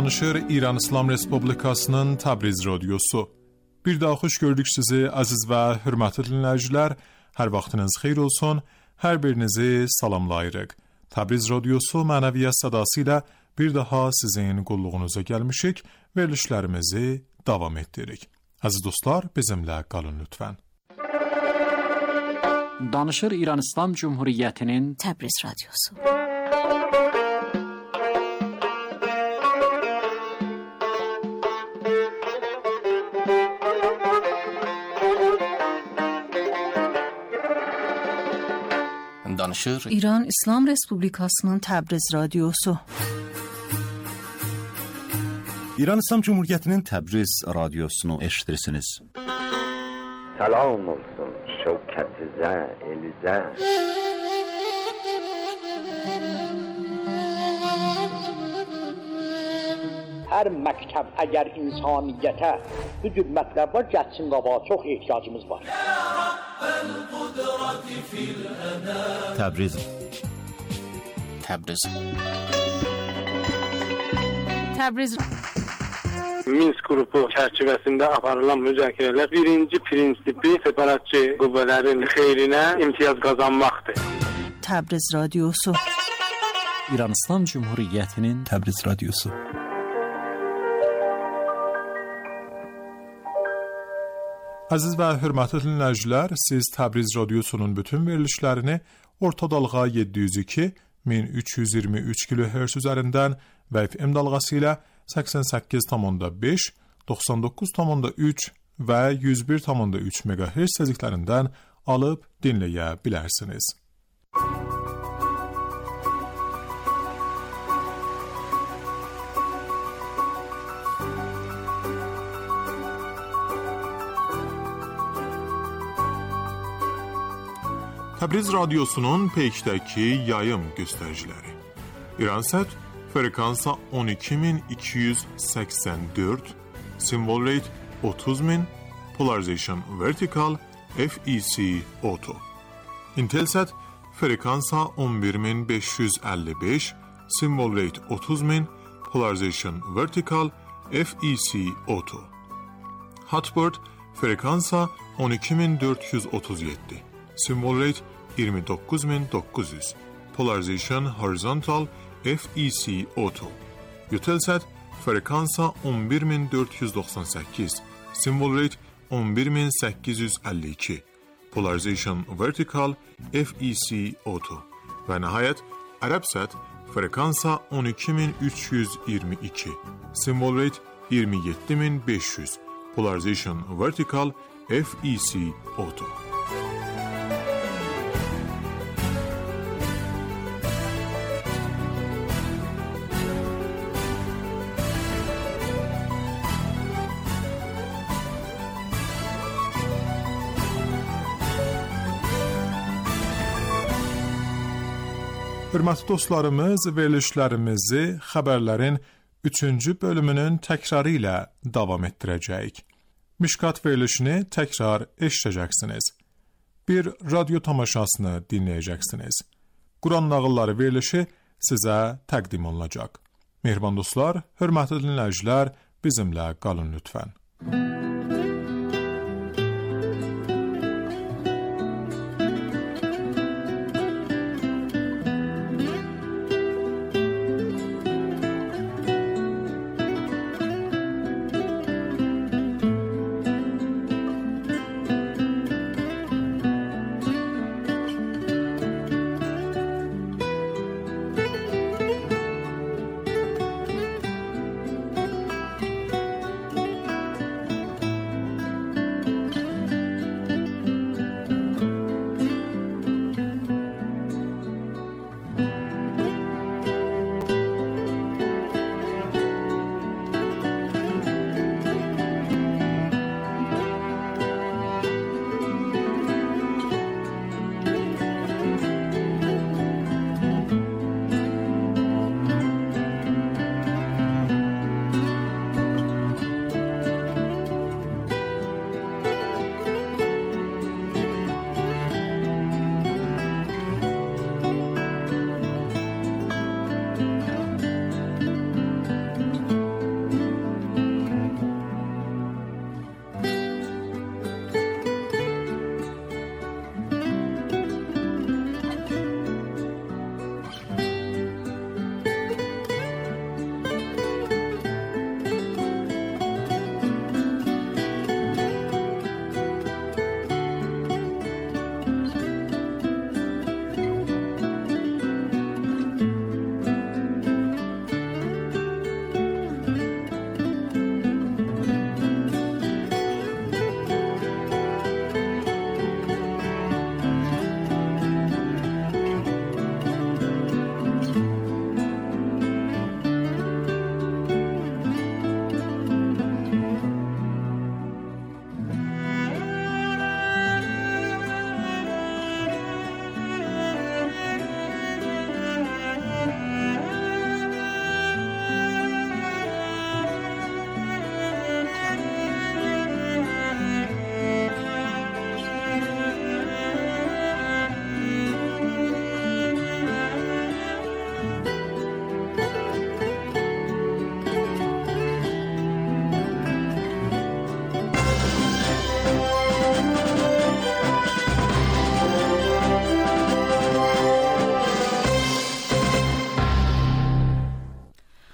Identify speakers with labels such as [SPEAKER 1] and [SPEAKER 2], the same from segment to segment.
[SPEAKER 1] danışır İran İslam Respublikasının Təbriz Radiosu. Bir daha xoş gördük sizi aziz və hörmətli dinləyicilər. Hər vaxtınız xeyir olsun. Hər birinizi salamlayırıq. Təbriz Radiosu mənəviyyat sədası ilə bir daha sizin qulluğunuza gəlmişik. Verilişlərimizi davam etdiririk. Aziz dostlar, bizimlə qalın lütfən.
[SPEAKER 2] Danışır İran İslam Cumhuriyyətinin
[SPEAKER 3] Təbriz Radiosu.
[SPEAKER 2] Danışır
[SPEAKER 3] İran İslam Respublikasının Təbriz Radiosu.
[SPEAKER 4] İran İslam Cumhuriyyətinin Təbriz Radiosunu eşitirsiniz.
[SPEAKER 5] Salam olsun şevketize, elize.
[SPEAKER 6] Hər məktəb əgər insaniyyətə bu cür mətləblər gəlsin qabağa, çox ehtiyacımız var.
[SPEAKER 4] Təbriz.
[SPEAKER 2] Təbriz.
[SPEAKER 3] Təbriz.
[SPEAKER 7] Minsk qrupu çərçivəsində aparılan müzakirələr birinci prinsipi separatçı qüvvələrin xeyrinə imtiyaz qazanmaqdır.
[SPEAKER 3] Təbriz Radiosu.
[SPEAKER 2] İran İslam Cumhuriyyətinin
[SPEAKER 4] Təbriz Radiosu.
[SPEAKER 1] Aziz və hörmətli dinləyicilər, siz Təbriz Radiosunun bütün verilişlərini orta dalğa 702 1323 kHz üzərindən və FM dalğası ilə 88,5, 99,3 və 101,3 MHz tezliklərindən alıb dinləyə bilərsiniz. Təbriz Radiosunun peykdəki yayım göstəriciləri. İransat frekansa 12284, symbol rate 30000, polarization vertical, FEC auto. Intelsat frekansa 11555, symbol rate 30000, polarization vertical, FEC auto. Hotbird frekansa 12437, symbol rate 29900, polarization horizontal, FEC auto. Eutelsat frekansa 11498, symbol rate 11852, polarization vertical, FEC auto. Və nəhayət Arabsat frekansa 12322, symbol rate 27500, polarization vertical, FEC auto. Hörmətli dostlarımız, verilişlərimizi xəbərlərin 3-cü bölümünün təkrarı ilə davam etdirəcəyik. Mişkat verilişini təkrar eşidəcəksiniz. Bir radio tamaşasını dinləyəcəksiniz. Quran nağılları verilişi sizə təqdim olunacaq. Mehriban dostlar, hörmətli dinləyicilər, bizimlə qalın lütfən.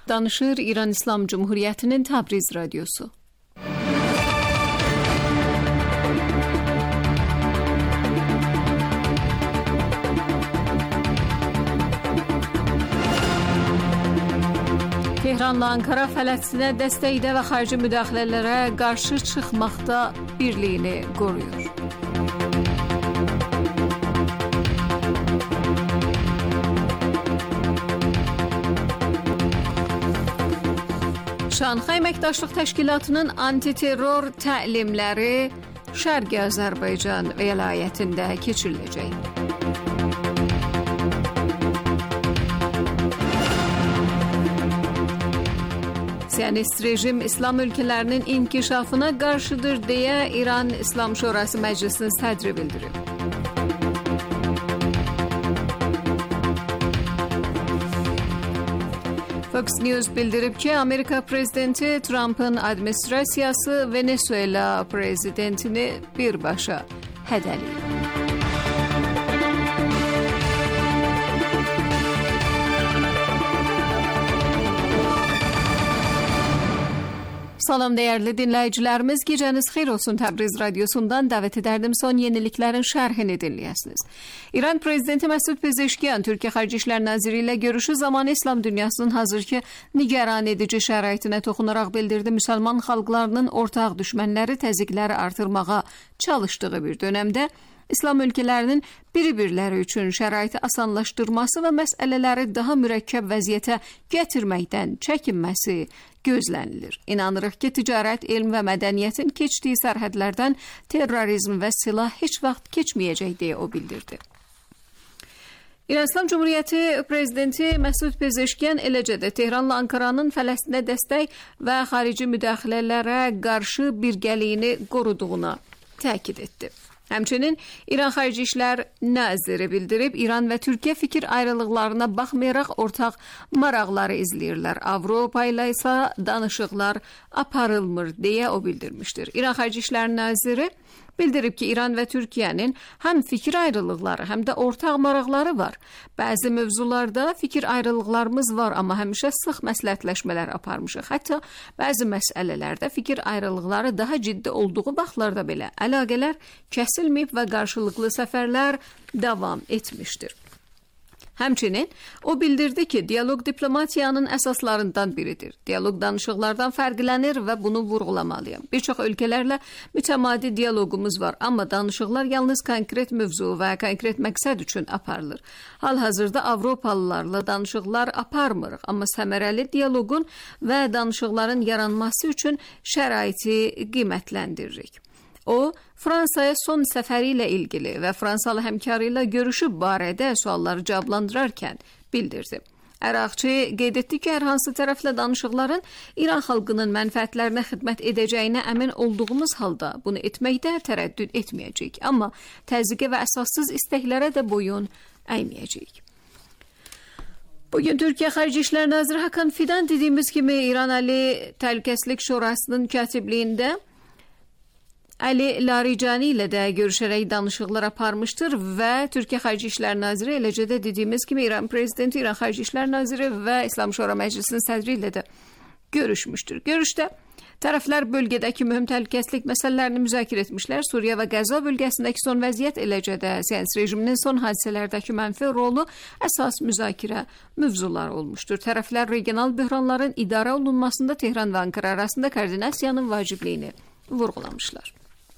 [SPEAKER 8] Danışır İran İslam Cumhuriyeti'nin Təbriz Radyosu. Tehranla Ankara Fələstinə dəstəkdə və xarici müdaxilələrə qarşı çıxmaqda birliyini qoruyur. Şanxay Əməkdaşlıq Təşkilatının antiterror təlimləri Şərqi Azərbaycan vilayətində keçiriləcək. Siyonist rejim İslam ölkələrinin inkişafına qarşıdır deyə İran İslam Şurası Məclisinin sədri bildirib. Fox News bildirib ki, Amerika prezidenti Trump'ın administrasiyası Venezuela prezidentini birbaşa hədələyib. Salam değerli dinləyicilərimiz, gecəniz xeyir olsun. Təbriz Radyosu'ndan dəvət edərdim son yeniliklərin şərhini dinləyəsiniz. İran Prezidenti Məsud Pezeşkiyan, Türkiyə Xarici İşlər Naziri ilə görüşü zamanı İslam dünyasının hazırki nigaran edici şəraitinə toxunaraq bildirdi. Müsəlman xalqlarının ortaq düşmənləri təzyiqləri artırmağa çalışdığı bir dönəmdə İslam ölkələrinin bir-birləri üçün şəraiti asanlaşdırması və məsələləri daha mürəkkəb vəziyyətə gətirməkdən çəkinməsi gözlənilir. İnanırıq ki, ticarət, elm və mədəniyyətin keçdiyi sərhədlərdən terrorizm və silah heç vaxt keçməyəcək deyə o bildirdi. İran İslam Cumhuriyyəti Prezidenti Məsud Pezeşkiyan eləcə də Tehranla Ankaranın Fələstinə dəstək və xarici müdaxilələrə qarşı birgəliyini qoruduğuna təkid etdi. Həmçinin İran Xarici İşlər Naziri bildirib, İran və Türkiyə fikir ayrılıqlarına baxmayaraq ortaq maraqları izləyirlər. Avropa ilə isə danışıqlar aparılmır deyə o bildirmişdir. İran Xarici İşlər Naziri bildirib ki, İran və Türkiyənin həm fikir ayrılıqları, həm də ortaq maraqları var. Bəzi mövzularda fikir ayrılıqlarımız var, amma həmişə sıx məsləhətləşmələr aparmışıq. Hətta bəzi məsələlərdə fikir ayrılıqları daha ciddi olduğu vaxtlarda belə əlaqələr kəsilməyib və qarşılıqlı səfərlər davam etmişdir. Həmçinin o bildirdi ki, dialoq diplomatiyanın əsaslarından biridir. Dialoq danışıqlardan fərqlənir və bunu vurğulamalıyam. Bir çox ölkələrlə mütəmadi dialoqumuz var, amma danışıqlar yalnız konkret mövzu və konkret məqsəd üçün aparılır. Hal-hazırda Avropalılarla danışıqlar aparmırıq, amma səmərəli dialoqun və danışıqların yaranması üçün şəraiti qiymətləndiririk. O, Fransaya son səfəri ilə ilgili və Fransalı həmkarı ilə görüşü barədə sualları cavablandırarkən bildirdi. Əraqçı qeyd etdi ki, hər hansı tərəflə danışıqların İran xalqının mənfəətlərinə xidmət edəcəyinə əmin olduğumuz halda bunu etməkdə tərəddüd etməyəcəyik, amma təzyiqə və əsassız istəklərə də boyun əyməyəcəyik. Bugün Türkiyə Xarici İşlər Naziri Hakan Fidan dediyimiz kimi İran Ali Təhlükəsizlik Şurasının katibliyində Ali Larijani ilə də görüşərək danışıqlar aparmışdır və Türkiyə Xarici İşlər Naziri eləcə də dediyimiz kimi İran Prezidenti, İran Xarici İşlər Naziri və İslam Şura Məclisinin sədri ilə də görüşmüşdür. Görüşdə tərəflər bölgədəki mühüm təhlükəsizlik məsələlərini müzakirə etmişlər. Suriya və Qəzza bölgəsindəki son vəziyyət eləcə də siyasi rejiminin son hadisələrdəki mənfi rolu əsas müzakirə mövzuları olmuşdur. Tərəflər regional böhranların idarə olunmasında Tehran və Ankara arasında koordinasiyanın vacibliyini vurğulamışlar.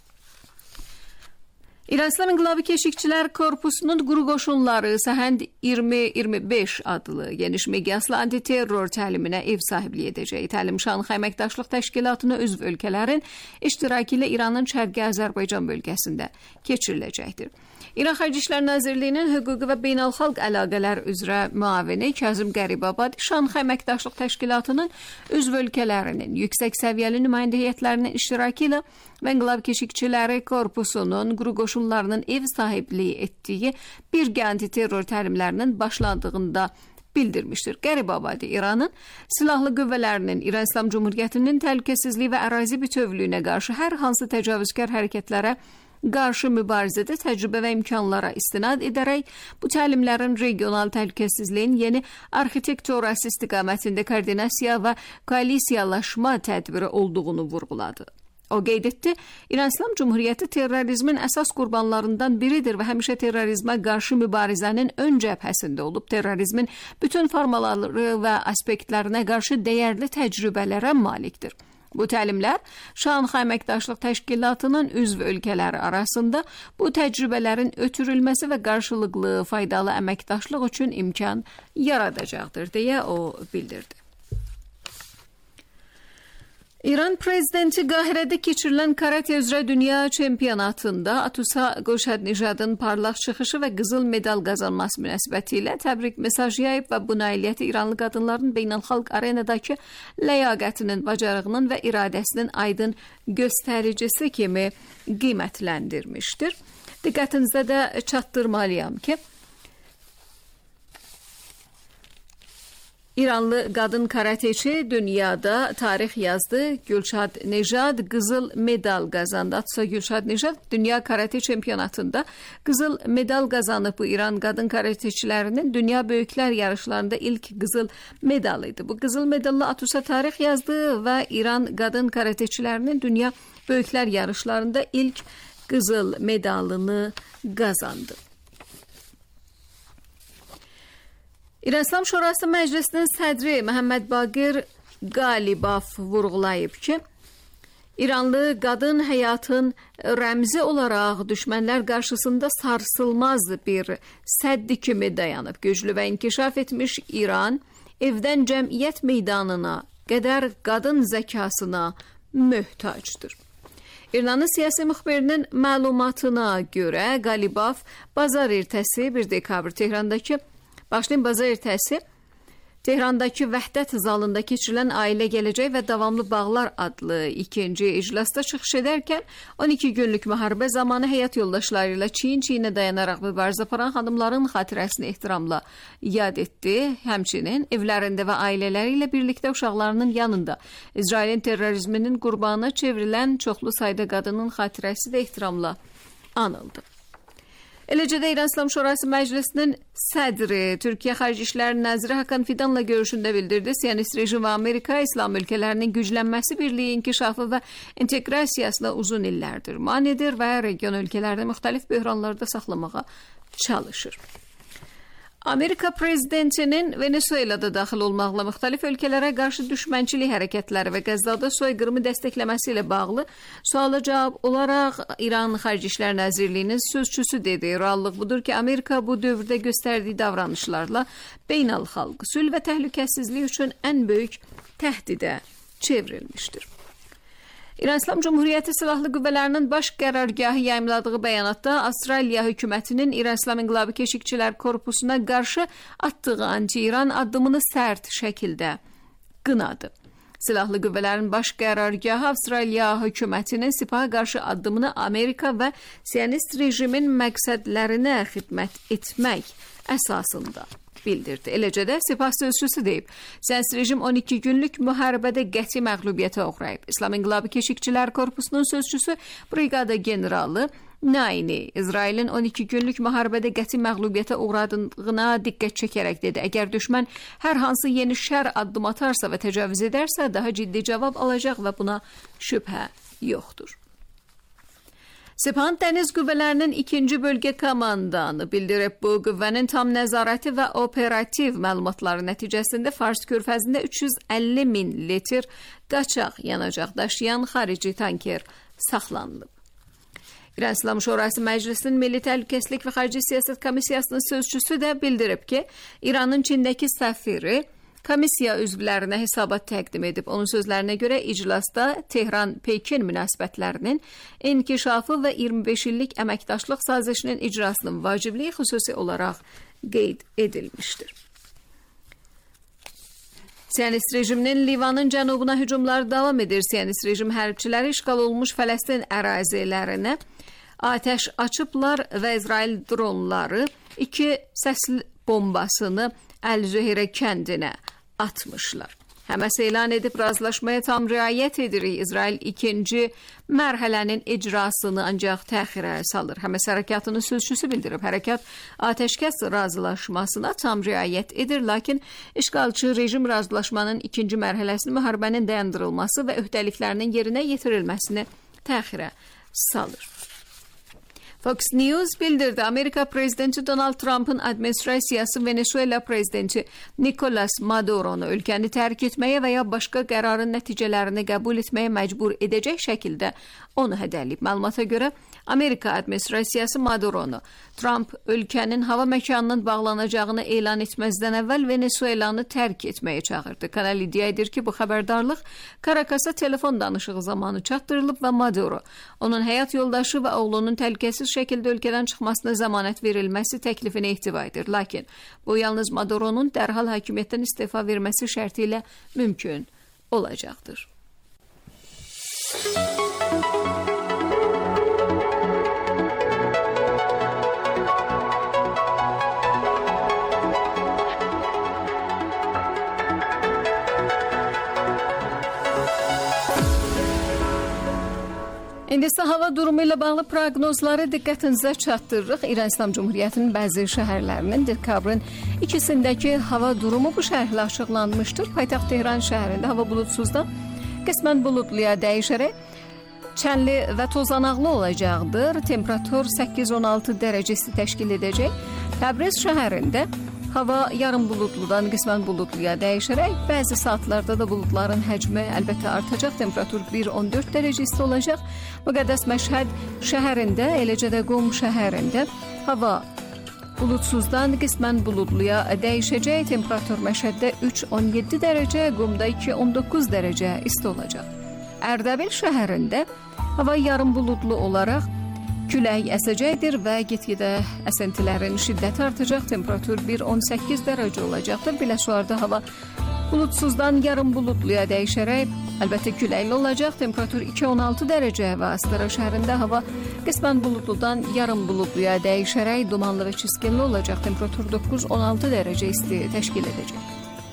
[SPEAKER 8] İran İslam İnqilabı Keşikçilər Korpusunun quru qoşunları Səhənd 2025 adlı geniş miqyaslı antiterror təliminə ev sahibliyi edəcək. Təlim Şanxay Əməkdaşlıq Təşkilatına üzv ölkələrin iştirakı ilə İranın Şərqi Azərbaycan bölgəsində keçiriləcəkdir. İran Xarici İşlər Nazirliyinin hüquqi və beynəlxalq əlaqələr üzrə müavini Kazım Qəribabad Şanxay Əməkdaşlıq Təşkilatının üzv ölkələrinin yüksək səviyyəli nümayəndə heyətlərinin iştirakı ilə və İnqilab Keşikçiləri Korpusunun quru qoşunlarının ev sahibliyi etdiyi bir antiterror təlimlərinin başlandığında bildirmişdir. Qəribabadi İranın silahlı qüvvələrinin İran İslam Cumhuriyyətinin təhlükəsizliyi və ərazi bütövlüyünə qarşı hər hansı təcavüzkar hərəkətlərə qarşı mübarizədə təcrübə və imkanlara istinad edərək bu təlimlərin regional təhlükəsizliyin yeni arxitekturası istiqamətində koordinasiya və koalisiyalaşma tədbiri olduğunu vurğuladı. O qeyd etdi, İran İslam Cumhuriyyəti terrorizmin əsas qurbanlarından biridir və həmişə terrorizmə qarşı mübarizənin ön cəbhəsində olub, terrorizmin bütün formaları və aspektlərinə qarşı dəyərli təcrübələrə malikdir. Bu təlimlər Şanxay Əməkdaşlıq Təşkilatının üzv ölkələri arasında bu təcrübələrin ötürülməsi və qarşılıqlı faydalı əməkdaşlıq üçün imkan yaradacaqdır, deyə o bildirdi. İran prezidenti Qahirədə keçirilən karate üzrə dünya çempionatında Atusa Qoşadnijadın parlaq çıxışı və qızıl medal qazanması münasibətilə təbrik mesajı yayıb və bu nailiyyəti İranlı qadınların beynəlxalq arenadakı ləyaqətinin, bacarığının və iradəsinin aydın göstəricisi kimi qiymətləndirmişdir. Diqqətinizdə də çatdırmalıyam ki, İranlı qadın karateçi dünyada tarix yazdı. Gülşad qızıl medal qazandı. Atusa Gülşadnijad dünya karate çempionatında qızıl medal qazanıb. Bu İran qadın karateçilərinin dünya böyüklər yarışlarında ilk qızıl medal idi. Bu qızıl medalla Atusa tarix yazdı və İran qadın karateçilərinin dünya böyüklər yarışlarında ilk qızıl medalını qazandı. İran İslam Şurası Məclisinin sədri Məhəmməd Baqir Qalibov vurğulayıb ki, İranlı qadın həyatın rəmzi olaraq düşmənlər qarşısında sarsılmaz bir səddi kimi dayanıb. Güclü və inkişaf etmiş İran evdən cəmiyyət meydanına qədər qadın zəkasına möhtacdır. İranın siyasi müxbirinin məlumatına görə Qalibov bazar ertəsi 1 dekabr bazar ertəsi Tehrandakı Vəhdət zalında keçirilən Ailə Gələcək və Davamlı Bağlar adlı ikinci iclasda çıxış edərkən 12 günlük müharibə zamanı həyat yoldaşları ilə çiyin-çiyinə dayanaraq mübarizə aparan xanımların xatirəsini ehtiramla yad etdi. Həmçinin evlərində və ailələri ilə birlikdə uşaqlarının yanında İsrailin terrorizminin qurbanına çevrilən çoxlu sayda qadının xatirəsi də ehtiramla anıldı. Eləcə də İran İslam Şurası Məclisinin sədri, Türkiyə Xarici İşlər Naziri Hakan Fidanla görüşündə bildirdi. Siyonist rejim və Amerika İslam ölkələrinin güclənməsi, birliyi, inkişafı və inteqrasiyasına uzun illərdir manidir və region ölkələrini müxtəlif böhranlarda saxlamağa çalışır. Amerika prezidentinin Venezuelada daxil olmaqla müxtəlif ölkələrə qarşı düşmənçilik hərəkətləri və Qəzzada soyqırımı dəstəkləməsi ilə bağlı suala cavab olaraq İran Xarici İşlər Nazirliyinin sözçüsü dedi. Reallıq budur ki, Amerika bu dövrdə göstərdiyi davranışlarla beynəlxalq sülh və təhlükəsizlik üçün ən böyük təhdidə çevrilmişdir. İran İslam Cumhuriyyəti Silahlı Qüvvələrinin baş qərargahı yayımladığı bəyanatda Avstraliya hökumətinin İran İslam İnqilabı Keşikçilər Korpusuna qarşı atdığı anti-İran addımını sərt şəkildə qınadı. Silahlı Qüvvələrin baş qərargahı Avstraliya hökumətinin sipaha qarşı addımını Amerika və siyonist rejimin məqsədlərinə xidmət etmək əsasında bildirdi. Eləcə də Sepah sözçüsü deyib, siyonist rejim 12 günlük müharibədə qəti məğlubiyyətə uğrayıb. İslam İnqilabı Keşikçilər Korpusunun sözçüsü Briqada generalı Naini, İsrailin 12 günlük müharibədə qəti məğlubiyyətə uğradığına diqqət çəkərək dedi. Əgər düşmən hər hansı yeni şər addım atarsa və təcavüz edərsə, daha ciddi cavab alacaq və buna şübhə yoxdur. Sepahın Dəniz Qüvvələrinin 2-ci bölgə komandanı bildirib, bu qüvvənin tam nəzarəti və operativ məlumatları nəticəsində Fars körfəzində 350 min litr qaçaq yanacaq daşıyan xarici tanker saxlanılıb. İran İslam Şurası Məclisinin Milli Təhlükəsizlik və Xarici Siyasət Komissiyasının sözçüsü də bildirib ki, İranın Çindəki səfiri komissiya üzvlərinə hesabat təqdim edib. Onun sözlərinə görə iclasda Tehran-Pekin münasibətlərinin inkişafı və 25 illik əməkdaşlıq sazişinin icrasının vacibliyi xüsusi olaraq qeyd edilmişdir. Siyonist rejiminin Livanın cənubuna hücumları davam edir. Siyonist rejim hərbçiləri işğal olmuş Fələstin ərazilərinə atəş açıblar və İsrail dronları 2 səsli bombasını Əl-Züheyrə kəndinə atmışlar. Həmas elan edib razılaşmaya tam riayət edirik. İsrail ikinci mərhələnin icrasını ancaq təxirə salır. Həmas hərəkatının sözçüsü bildirib, hərəkat atəşkəs razılaşmasına tam riayət edir, lakin işğalçı rejim razılaşmanın ikinci mərhələsini müharibənin dayandırılması və öhdəliklərinin yerinə yetirilməsini təxirə salır. Fox News bildirdi, Amerika prezidenti Donald Trump'ın administrasiyası Venezuela prezidenti Nicolas Maduro'nu ölkəni tərk etməyə və ya başqa qərarın nəticələrini qəbul etməyə məcbur edəcək şəkildə onu hədələyib. Məlumata görə Amerika administrasiyası Maduro'nu Trump ölkənin hava məkanının bağlanacağını elan etməzdən əvvəl Venezuelanı tərk etməyə çağırdı. Kanal iddia edir ki, bu xəbərdarlıq Caracas'a telefon danışığı zamanı çatdırılıb və Maduro onun həyat yoldaşı və oğlunun təhlükəsiz şəkildə ölkədən çıxmasına zəmanət verilməsi təklifini ehtiva edir. Lakin bu yalnız Maduro'nun dərhal hakimiyyətdən istefa verməsi şərti ilə mümkün olacaqdır. İndi isə hava durumu ilə bağlı proqnozları diqqətinizə çatdırırıq. İran İslam Cumhuriyyətinin bəzi şəhərlərinin dekabrın 2-sindəki hava durumu bu şərhlə açıqlanmışdır. Paytaxt Tehran şəhərində hava bulutsuzdan qismən bulutluya dəyişərək çənli və tozanaqlı olacaqdır. Temperatur 8-16 dərəcə isti təşkil edəcək. Təbriz şəhərində hava yarım bulutludan qismən bulutluya dəyişərək bəzi saatlarda da bulutların həcmi əlbəttə artacaq. Temperatur 1-14 dərəcə isti olacaq. Müqəddəs Məşhəd şəhərində, eləcə də Qum şəhərində hava bulutsuzdan qismən bulutluya dəyişəcək. Temperatur Məşhəddə 3-17 dərəcə, Qumda 2-19 dərəcə isti olacaq. Ərdəbil şəhərində hava yarım bulutlu olaraq külək əsəcəkdir və get-gedə əsintilərin şiddəti artacaq. Temperatur 1-18 dərəcə olacaqdır. Biləsuarda hava bulutsuzdan yarım bulutluya dəyişərək əlbəttə küləkli olacaq. Temperatur 2-16 dərəcə və Astara şəhərində hava qismən bulutludan yarım bulutluya dəyişərək dumanlı və çiskinli olacaq. Temperatur 9-16 dərəcə isti təşkil edəcək.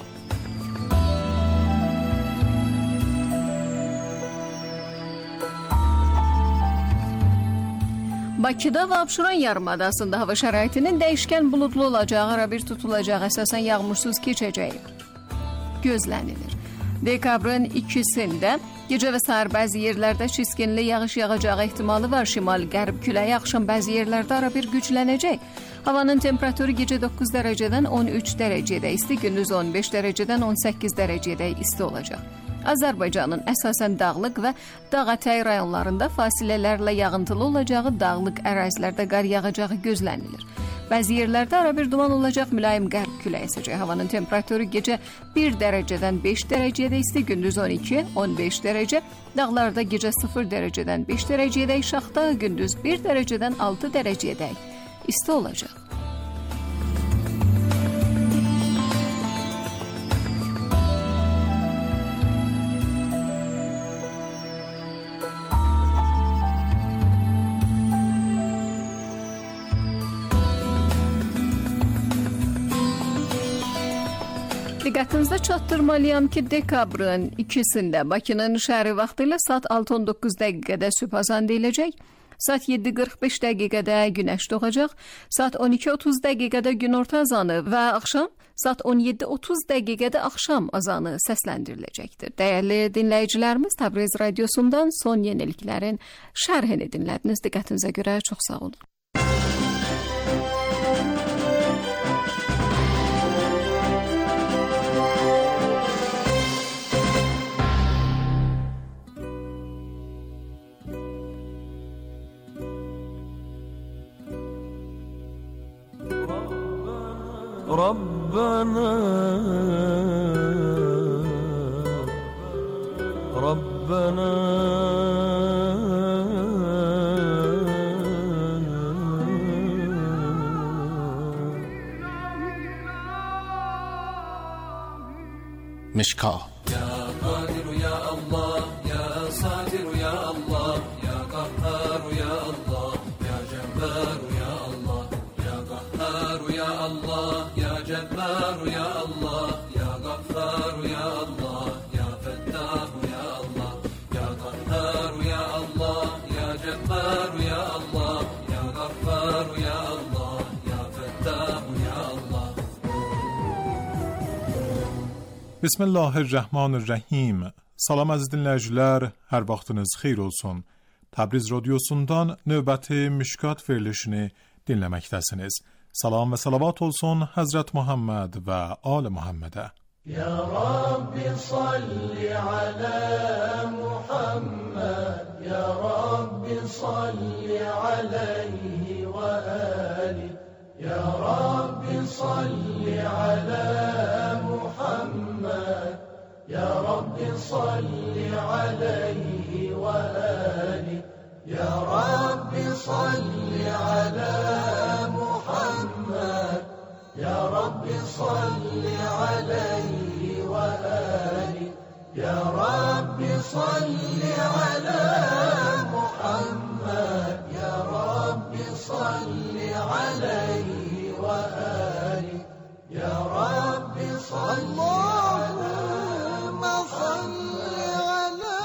[SPEAKER 8] Bakıda və Abşeron yarımadasında hava şəraitinin dəyişkən bulutlu olacağı, arabir tutulacağı, əsasən yağmursuz keçəcəyi gözlənilir. Dekabrın 2-sində gecə və səhər bəzi yerlərdə çiskinli yağış yağacağı ehtimalı var. Şimal-qərb küləyi axşam bəzi yerlərdə arabir güclənəcək. Havanın temperaturu gecə 9 dərəcədən 13 dərəcədə isti, gündüz 15 dərəcədən 18 dərəcədə isti olacaq. Azərbaycanın əsasən dağlıq və dağətəyi rayonlarında fasilələrlə yağıntılı olacağı, dağlıq ərazilərdə qar yağacağı gözlənilir. Bəzi yerlərdə arabir duman olacaq, mülayim qərb küləyi əsəcək. Havanın temperaturu gecə 1 dərəcədən 5 dərəcədə isti, gündüz 12-15 dərəcə, dağlarda gecə 0 dərəcədən 5 dərəcədə, Şaxta gündüz 1 dərəcədən 6 dərəcədə isti olacaq. Diqqətinizdə çatdırmalıyam ki, dekabrın 2-sində Bakının şəhəri vaxtı ilə saat 6:19 dəqiqədə sübh azan deyiləcək, saat 7:45 dəqiqədə günəş doğacaq, saat 12:30 dəqiqədə günorta azanı və axşam saat 17:30 dəqiqədə axşam azanı səsləndiriləcəkdir. Dəyərli dinləyicilərimiz, Təbriz radiosundan son yeniliklərin şərhini dinlədiniz. Diqqətinizə görə çox sağ olun.
[SPEAKER 9] ربنا ربنا
[SPEAKER 2] مشکا
[SPEAKER 9] يا قادر يا الله يا صادر يا الله يا قهار يا الله يا جبار يا الله يا قهار يا الله يا جبار يا الله يا غفار يا الله
[SPEAKER 1] Bismillahirrahmanirrahim. Salam əziz dinləyicilər, hər vaxtınız xeyir olsun. Təbriz radiosundan növbəti Mişkat verilişini dinləməkdəsiniz. Salam və salavat olsun Həzrət Muhammed və Ali Muhammedə.
[SPEAKER 9] Ya Rabbi salli ala Muhammed, Ya Rabbi salli alayhi və ali, Ya Rabbi salli ala Muhammed, Ya Rabbi salli alayhi və ali, Ya Rabbi salli ala Muhammed, Ya Rabbi salli alayhi və ali, Ya Rabbi salli ala Muhammed, Ya Rabbi salli alayhi və ali, Ya Rabbi salli Allahümme salli ala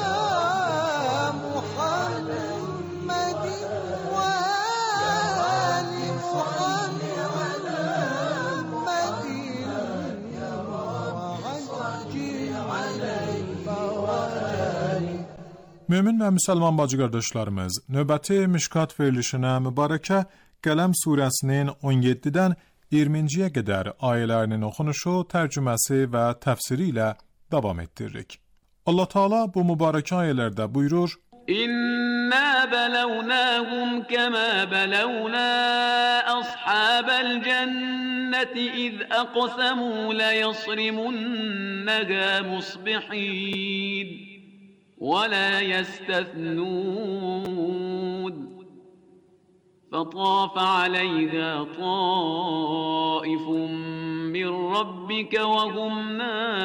[SPEAKER 9] Muhammedin ve ali salli ala Muhammedin ve acil aleyhi ve ali.
[SPEAKER 1] Mömin və müsəlman bacı qardaşlarımız, növbəti Mişkat verilişinə mübarəkə Qələm surəsinin 17-dən 20-ciyə qədər ayələrinin oxunuşu, tərcüməsi və təfsiri ilə davam etdiririk. Allah Teala bu mübarək ayələrdə buyurur:
[SPEAKER 10] İnna balawnahum kama balawna ashabal cenneti iz aqsamu la yasrimunnaha musbihin ve la yastathnun. فطاف عليها طائف من ربك وهم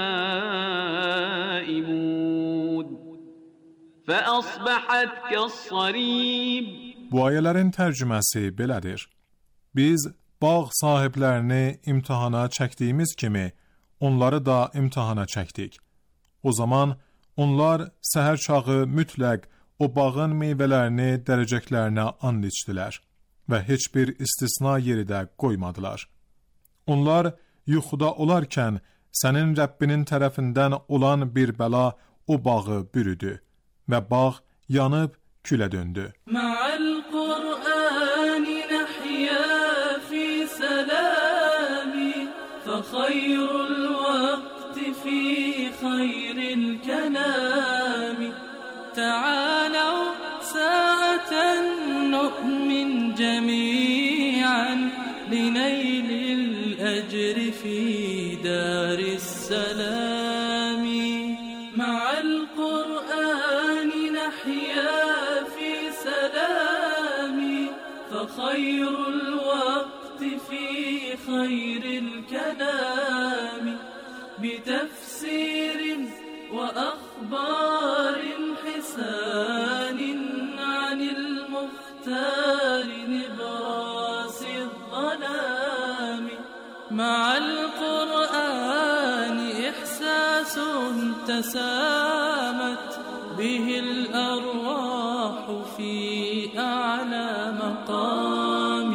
[SPEAKER 10] نائمون فأصبحت كالصريم.
[SPEAKER 1] Bu ayələrin tərcüməsi belədir. Biz bağ sahiblərini imtihana çəkdiyimiz kimi onları da imtihana çəkdik. O zaman onlar səhər çağı mütləq o bağın meyvələrini dərəcəklərinə and içdilər və heç bir istisna yeri də qoymadılar. Onlar yuxuda olarkən sənin Rəbbinin tərəfindən olan bir bəla o bağı bürüdü və bağ yanıb külə döndü.
[SPEAKER 9] Ma'al Qur'ani nahya fi salami fa khayrul vaqti fi khayril kalami ta'alaw sa'atan nu'min jami'an linaylil ajri fi daris salami ma'al Qur'ani nahya fi salami fa khayrul vaqti fi khayril kalami bitafsirin wa akhbarin hisanin anil mukhtar nibras الظلام مع القرآن إحساس تسامت به الأرواح في أعلى مقام.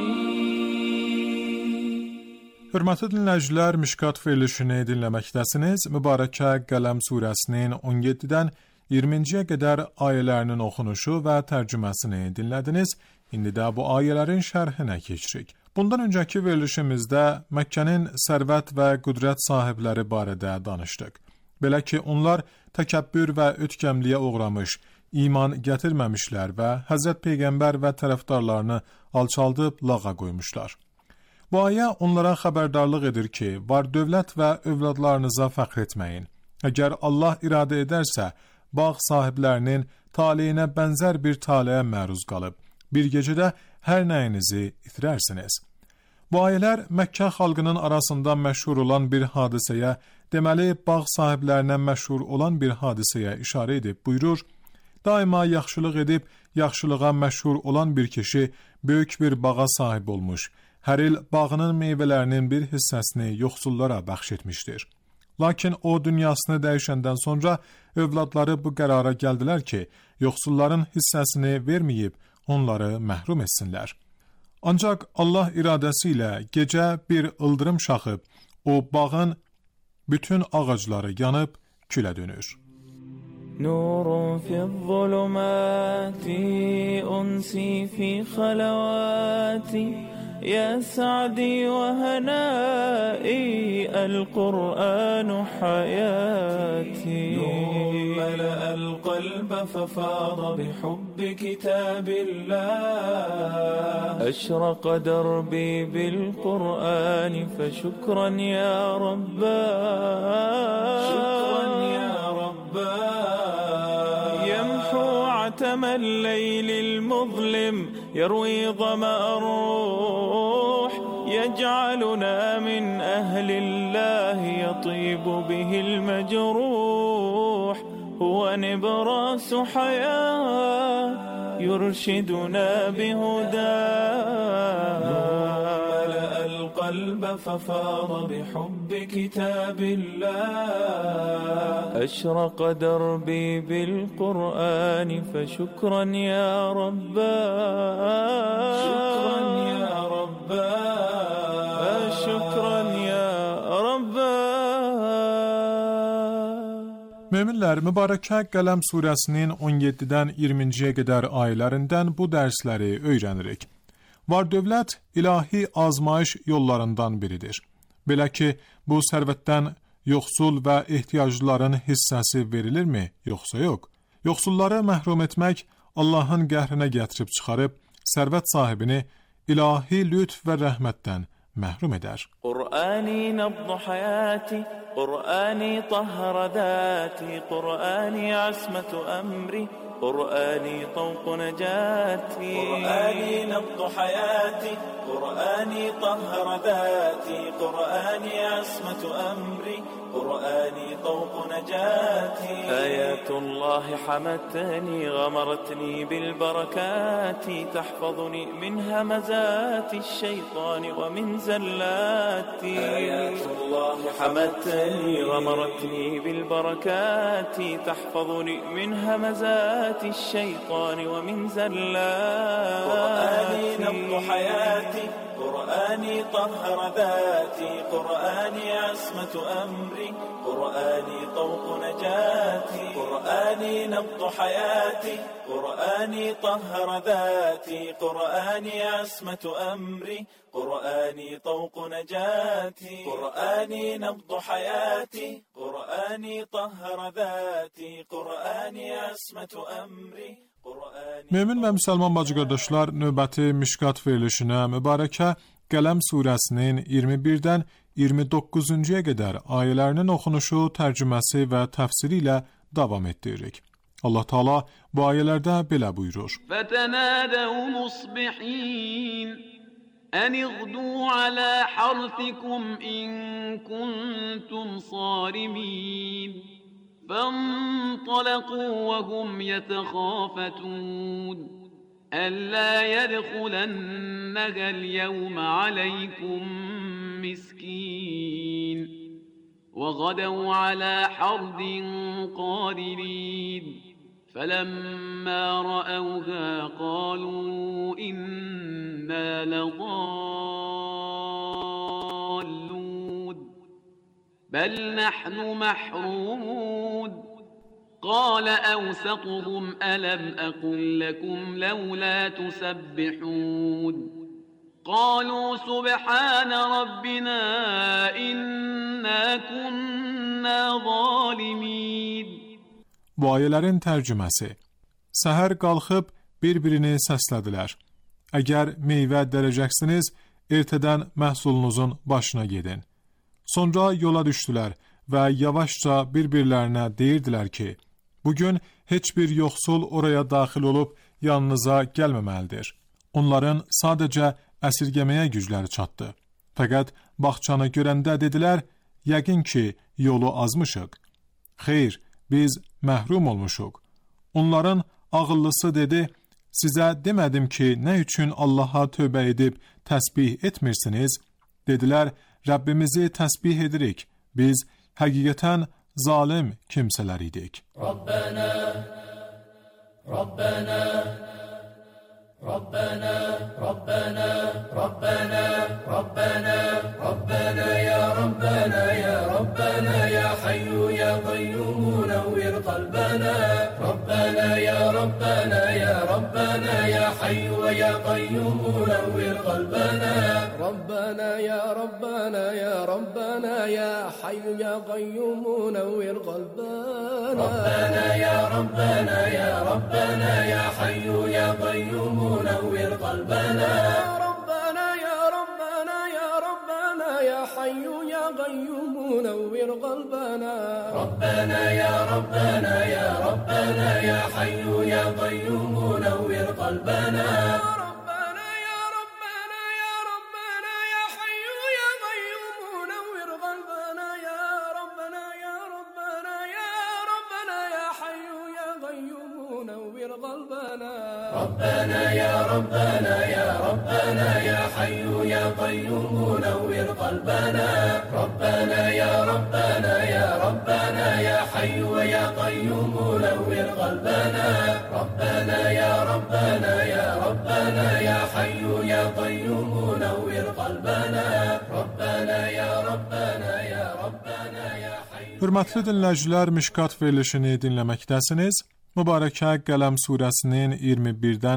[SPEAKER 1] Hörmətli dinləyicilər, Mişkat verilişini dinləməkdəsiniz. Mübarəkə Qələm surəsinin 17-dən 20-ciyə qədər ayələrinin oxunuşu və tərcüməsini dinlədiniz. İndi də bu ayələrin şərhinə keçirik. Bundan öncəki verilişimizdə Məkkənin sərvət və qüdrət sahibləri barədə danışdıq. Belə ki, onlar təkəbbür və ötkəmliyə uğramış, iman gətirməmişlər və Həzrət Peyğəmbər və tərəfdarlarını alçaldıb lağa qoymuşlar. Bu ayə onlara xəbərdarlıq edir ki, var dövlət və övladlarınıza fəxr etməyin. Əgər Allah iradə edərsə, bağ sahiblərinin taleyinə bənzər bir taleyə məruz qalıb, bir gecədə hər nəyinizi itirərsiniz. Bu ayələr Məkkə xalqının arasında məşhur olan bir hadisəyə, deməli bağ sahiblərinə məşhur olan bir hadisəyə işarə edib buyurur: daima yaxşılıq edib, yaxşılığa məşhur olan bir kişi böyük bir bağa sahib olmuş, hər il bağının meyvələrinin bir hissəsini yoxsullara bəxş etmişdir. Lakin o dünyasını dəyişəndən sonra övladları bu qərara gəldilər ki, yoxsulların hissəsini verməyib, onları məhrum etsinlər. Ancaq Allah iradəsi ilə gecə bir ıldırım şaxıb, o bağın bütün ağacları yanıb külə dönür.
[SPEAKER 11] نور في الظلمات أنسي في خلواتي يا سعدي وهنائي القرآن حياتي نور ملأ القلب ففاض بحب كتاب الله أشرق دربي بالقرآن فشكرا يا ربا شكرا يا ربا يمحو عتم الليل المظلم يروي ظمأ الروح يجعلنا من أهل الله يطيب به المجروح هو نبراس حياة يرشدنا بهداه ملأ القلب ففاض بحب كتاب الله أشرق دربي بالقرآن فشكرا يا ربا شكرا يا ربا شكرا يا ربا.
[SPEAKER 1] Möminlər, Mübarəkə Qələm surəsinin 17-dən 20-ciyə qədər ayələrindən bu dərsləri öyrənirik. Var-dövlət ilahi azmayış yollarından biridir. Belə ki, bu sərvətdən yoxsul və ehtiyaclıların hissəsi verilirmi, yoxsa yox? Yoxsulları məhrum etmək Allahın qəhrinə gətirib çıxarıb, sərvət sahibini ilahi lütf və rəhmətdən məhrum edər.
[SPEAKER 11] Qur'ani nabdu hayati, Qur'ani tahhar dhati, Qur'ani asmatu amri, Qur'ani طوق نجاتي قرآني نبض حياتي قرآني طهر ذاتي قرآني عصمة أمري قرآني طوق نجاتي آيات الله حمتني غمرتني بالبركات تحفظني من همزات الشيطان ومن زلاتي آيات الله حمتني غمرتني بالبركات تحفظني من همزات الشيطان ومن زلاتي قرآني نبض حياتي قرآني طهر ذاتي قرآني عصمة أمري قرآني طوق نجاتي قرآني نبض حياتي قرآني طهر ذاتي قرآني عصمة أمري قرآني طوق نجاتي قرآني نبض حياتي قرآني طهر ذاتي قرآني عصمة أمري.
[SPEAKER 1] Mömin və müsəlman bacı qardaşlar, növbəti Mişqat verilişinə Mübarəkə Qələm surəsinin 21-dən 29-cuya qədər ayələrinin oxunuşu, tərcüməsi və təfsiri ilə davam etdiririk. Allah Taala bu ayələrdə belə buyurur:
[SPEAKER 10] فَتَنَادَوْا مُصْبِحِينَ أَنِ اغْدُوا عَلَى حَرْثِكُمْ إِن كُنتُمْ صَارِمِينَ فانطلقوا وهم يتخافتون ألا يدخلنها اليوم عليكم مسكين وغدوا على حرد قادرين فلما رأوها قالوا إنا لضالون بل نحن محرومون قال أوسطهم ألم أقل لكم لولا تسبحون قالوا سبحان ربنا إنا كنا ظالمين.
[SPEAKER 1] Bu ayələrin tərcüməsi: Səhər qalxıb bir-birini səslədilər. Əgər meyvə dərəcəksiniz, ertədən məhsulunuzun başına gedin. Sonra yola düşdülər və yavaşca bir-birlərinə deyirdilər ki, bugün heç bir yoxsul oraya daxil olub yanınıza gəlməməlidir. Onların sadəcə əsirgəməyə gücləri çatdı. Fəqət bağçanı görəndə dedilər, yəqin ki, yolu azmışıq. Xeyr, biz məhrum olmuşuq. Onların ağıllısı dedi, sizə demədim ki, nə üçün Allaha tövbə edib təsbih etmirsiniz? Dedilər, Rəbbimizi təsbih edirik. Biz həqiqətən zalim kimsələr idik.
[SPEAKER 9] Rabbana, Rabbana, ربنا ربنا ربنا ربنا ربنا يا ربنا يا ربنا يا حي يا قيوم نور قلبنا ربنا يا ربنا يا ربنا يا حي يا قيوم نور قلبنا ربنا يا ربنا يا ربنا يا حي يا قيوم نور قلبنا ربنا يا ربنا يا ربنا يا حي يا قيوم نور قلبنا ربنا يا ربنا يا ربنا يا حي يا قيوم نور قلبنا ربنا يا ربنا يا ربنا يا حي يا قيوم نور قلبنا ربنا يا ربنا يا ربنا يا حي يا قيوم نور قلبنا يا ربنا يا ربنا يا ربنا يا حي يا قيوم نور قلبنا ربنا يا ربنا يا ربنا يا حي يا قيوم نور قلبنا ربنا يا ربنا يا ربنا يا حي يا قيوم نور قلبنا ربنا يا ربنا يا ربنا يا حي يا قيوم نور قلبنا ربنا يا ربنا يا ربنا يا حي.
[SPEAKER 1] Hörmətli dinləyicilər, Mişkat verilişini dinləməkdəsiniz. Mübarəkə Qələm surəsinin 21-dən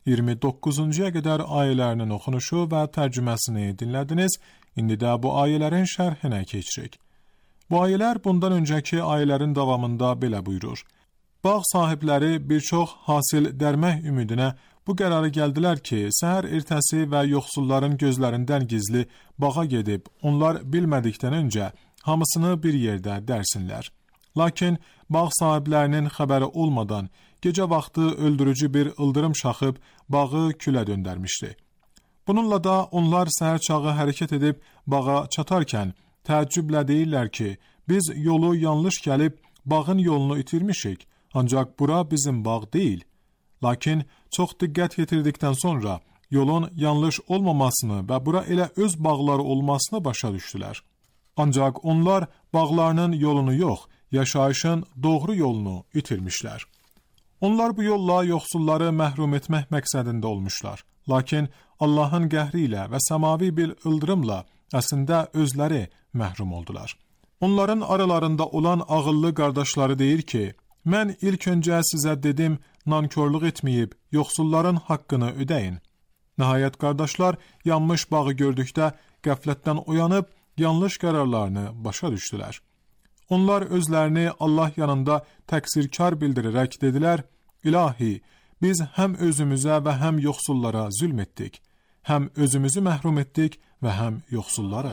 [SPEAKER 1] 29-cuya qədər ayələrinin oxunuşu və tərcüməsini dinlədiniz. İndi də bu ayələrin şərhinə keçirik. Bu ayələr bundan öncəki ayələrin davamında belə buyurur. Bağ sahibləri bir çox hasil dərmək ümidinə bu qərara gəldilər ki, səhər ertəsi və yoxsulların gözlərindən gizli bağa gedib, onlar bilmədikdən öncə hamısını bir yerdə dərsinlər. Lakin bağ sahiblərinin xəbəri olmadan gecə vaxtı öldürücü bir ildırım şaxıb bağı külə döndərmişdi. Bununla da onlar səhər çağı hərəkət edib bağa çatarkən təəccüblə deyirlər ki, biz yolu yanlış gəlib bağın yolunu itirmişik, ancaq bura bizim bağ deyil. Lakin çox diqqət yetirdikdən sonra yolun yanlış olmamasını və bura elə öz bağları olmasını başa düşdülər. Ancaq onlar bağlarının yolunu yox, yaşayışın doğru yolunu itirmişlər. Onlar bu yolla yoxsulları məhrum etmək məqsədində olmuşlar. Lakin Allahın qəhri ilə və səmavi bir ildırımla əslində özləri məhrum oldular. Onların aralarında olan ağıllı qardaşları deyir ki, mən ilk öncə sizə dedim, nankörlük etməyib, yoxsulların haqqını ödəyin. Nəhayət qardaşlar yanmış bağı gördükdə qəflətdən oyanıb, yanlış qərarlarını başa düşdülər. Onlar özlərini Allah yanında təqsirkar bildirərək dedilər, İlahi, biz həm özümüzə və həm yoxsullara zülm etdik, həm özümüzü məhrum etdik və həm yoxsulları.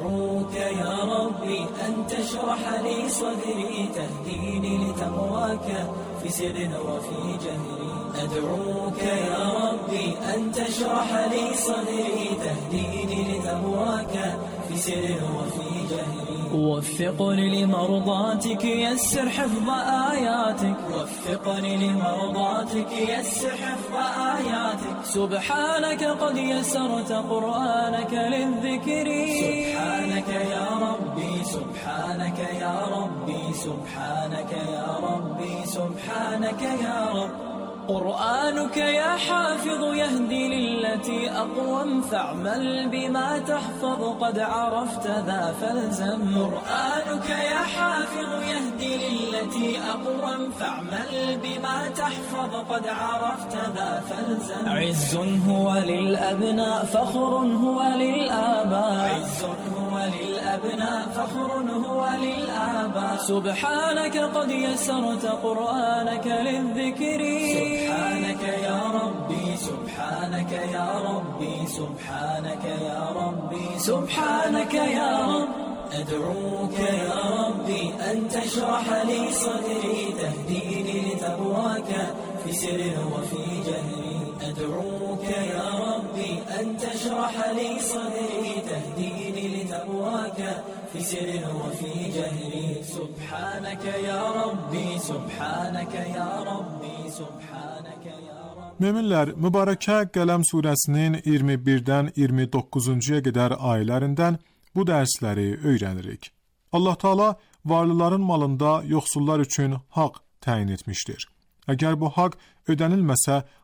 [SPEAKER 12] أدعوك يا ربي أن تشرح لي صدري تهديني لتقواك في سر وفي جهري وفقني لمرضاتك يسر حفظ آياتك وفقني لمرضاتك يسر حفظ آياتك سبحانك قد يسرت قرآنك للذكر سبحانك يا ربي سبحانك يا ربي سبحانك يا ربي سبحانك يا رب قرآنك يا حافظ يهدي للتي أقوم فاعمل بما تحفظ قد عرفت ذا فالزم قرآنك يا حافظ يهدي للتي أقوم فاعمل بما تحفظ قد عرفت ذا فالزم عز هو للأبناء فخر هو للآباء عز هو للأبناء فخر هو للآباء سبحانك قد يسرت قرآنك للذكر سبحانك يا ربي سبحانك يا ربي سبحانك يا ربي سبحانك يا رب أدعوك يا ربي أن تشرح لي صدري تهديني لتقواك في سر وفي جهري أدعوك يا ربي أن تشرح لي صدري تهديني لتقواك في سر وفي جهري سبحانك يا ربي سبحانك يا ربي سبحانك يا رب.
[SPEAKER 1] Möminlər, Mübarəkə Qələm surəsinin 21-dən 29-cuya qədər ayələrindən bu dərsləri öyrənirik. Allah Taala varlıların malında yoxsullar üçün haqq təyin etmişdir. Əgər bu haqq ödənilməsə,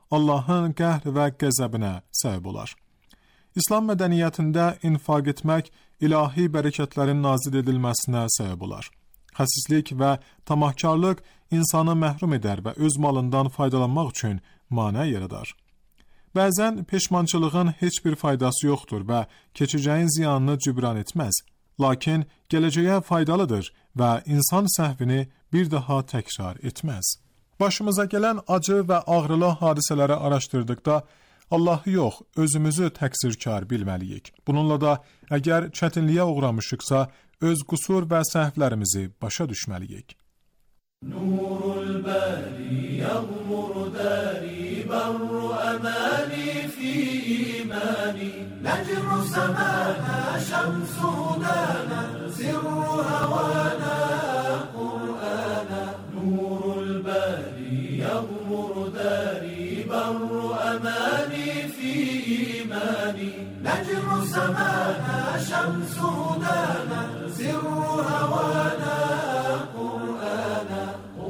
[SPEAKER 1] Allahın qəhr və qəzəbinə səbəb olar. İslam mədəniyyətində infaq etmək ilahi bərəkətlərin nazil edilməsinə səbəb olar. Xəsislik və tamahkarlıq insanı məhrum edər və öz malından faydalanmaq üçün manə yaradar. Bəzən peşmançılığın heç bir faydası yoxdur və keçəcəyin ziyanını cübran etməz. Lakin gələcəyə faydalıdır və insan səhvini bir daha təkrar etməz. Başımıza gələn acı və ağrılı hadisələri araşdırdıqda Allahı yox, özümüzü təqsirkar bilməliyik. Bununla da əgər çətinliyə uğramışıqsa, öz qüsur və səhvlərimizi başa düşməliyik.
[SPEAKER 9] Nurul bari yağmur dari barru amani fi imani necru semana şemsu dana sirru havana Kur'ana Nurul bari yağmur dari barru amani fi imani necru semana şemsu dana sirru havana Kur'ana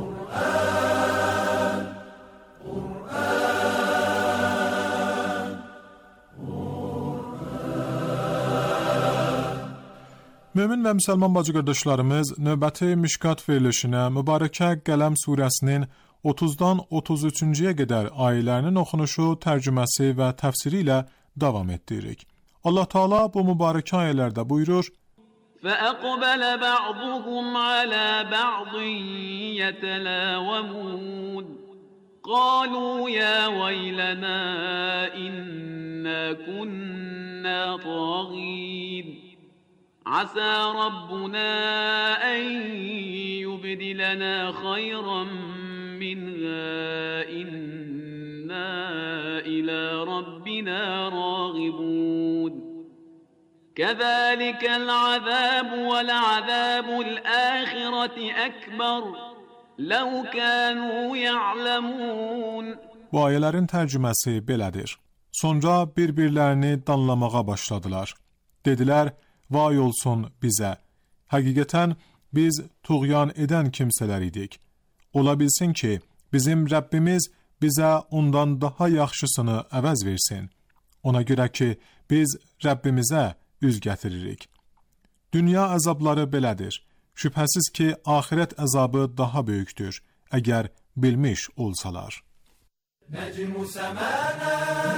[SPEAKER 1] Mömin və müsəlman bacı qardaşlarımız, növbəti Mişkat verilişinə Mübarəkə Qələm surəsinin 30-dan 33-cüyə qədər ayələrinin oxunuşu, tərcüməsi və təfsiri ilə davam etdiririk. Allah Teala bu mübarək ayələrdə buyurur:
[SPEAKER 10] فَأَقْبَلَ بَعْضُهُمْ عَلَى بَعْضٍ يَتَلَاوَمُونَ قَالُوا يَا وَيْلَنَا إِنَّا كُنَّا طَاغِينَ عسى ربنا أن يبدلنا خيرا منها إنا إلى ربنا راغبون كذلك العذاب ولعذاب الآخرة أكبر لو كانوا يعلمون.
[SPEAKER 1] Bu ayələrin tərcüməsi belədir. Sonra bir-birlərini danlamağa başladılar. Dedilər: Vay olsun bizə. Həqiqətən biz tuğyan edən kimsələr idik. Ola bilsin ki, bizim Rəbbimiz bizə ondan daha yaxşısını əvəz versin. Ona görə ki, biz Rəbbimizə üz gətiririk. Dünya əzabları belədir. Şübhəsiz ki, axirət əzabı daha böyükdür, əgər bilmiş olsalar.
[SPEAKER 9] Necmu səmənə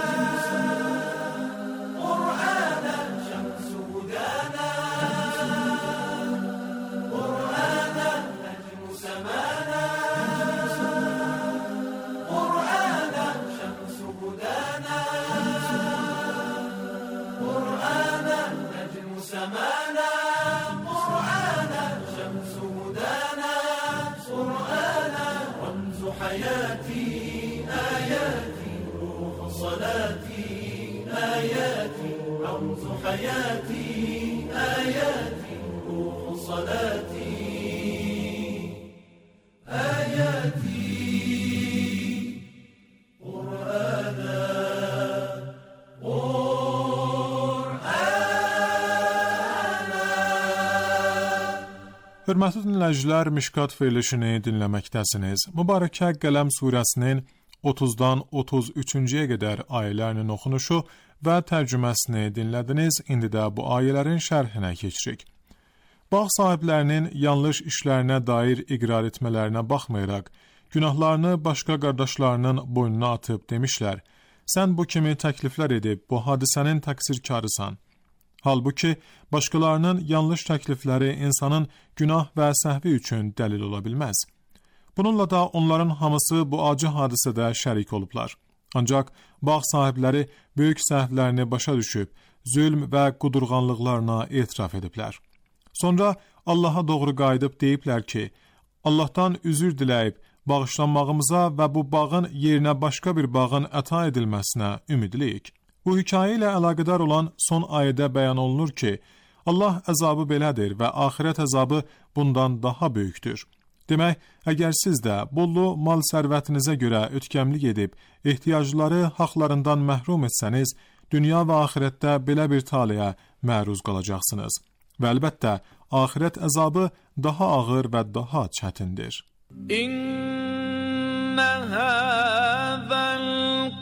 [SPEAKER 9] حياتي آياتي روح صلاتي آياتي قرآنا
[SPEAKER 1] Hörmətli dinləyicilər, Mişkat verilişini dinləməkdəsiniz. Mübarəkə Qələm surəsinin 30-dan 33-cüyə qədər ayələrinin oxunuşu və tərcüməsini dinlədiniz. İndi də bu ayələrin şərhinə keçirik. Bağ sahiblərinin yanlış işlərinə dair iqrar etmələrinə baxmayaraq, günahlarını başqa qardaşlarının boynuna atıb demişlər: Sən bu kimi təkliflər edib bu hadisənin təqsirkarısan. Halbuki, başqalarının yanlış təklifləri insanın günah və səhvi üçün dəlil ola bilməz. Bununla da onların hamısı bu acı hadisədə şərik olublar. Ancaq bağ sahibləri böyük səhvlərini başa düşüb, zülm və qudurğanlıqlarına etiraf ediblər. Sonra Allaha doğru qayıdıb deyiblər ki, Allahdan üzür diləyib, bağışlanmağımıza və bu bağın yerinə başqa bir bağın əta edilməsinə ümidliyik. Bu hekayə ilə əlaqədar olan son ayədə bəyan olunur ki, Allah əzabı belədir və axirət əzabı bundan daha böyükdür. Demək, əgər siz də bollu mal sərvətinizə görə ötkəmlik edib, ehtiyacları haqlarından məhrum etsəniz, dünya və axirətdə belə bir taleyə məruz qalacaqsınız. Və əlbəttə, axirət əzabı daha ağır və daha çətindir.
[SPEAKER 11] İnnə həzəl